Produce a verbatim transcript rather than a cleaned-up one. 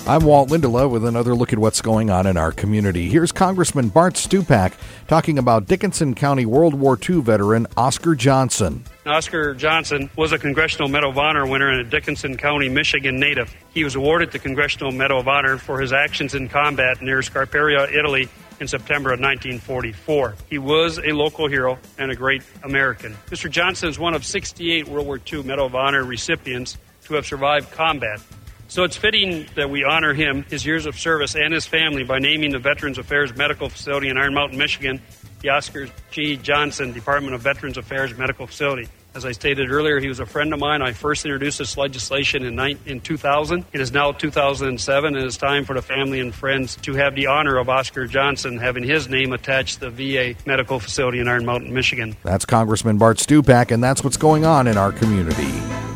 I'm Walt Lindelof with another look at what's going on in our community. Here's Congressman Bart Stupak talking about Dickinson County World War Two veteran Oscar Johnson. Oscar Johnson was a Congressional Medal of Honor winner and a Dickinson County, Michigan native. He was awarded the Congressional Medal of Honor for his actions in combat near Scarperia, Italy, in September of nineteen forty-four. He was a local hero and a great American. Mister Johnson is one of sixty-eight World War Two Medal of Honor recipients to have survived combat. So it's fitting that we honor him, his years of service, and his family by naming the Veterans Affairs Medical Facility in Iron Mountain, Michigan, the Oscar G. Johnson Department of Veterans Affairs Medical Facility. As I stated earlier, he was a friend of mine. I first introduced this legislation in, in two thousand. It is now two thousand seven, and it's time for the family and friends to have the honor of Oscar Johnson having his name attached to the V A Medical Facility in Iron Mountain, Michigan. That's Congressman Bart Stupak, and that's what's going on in our community.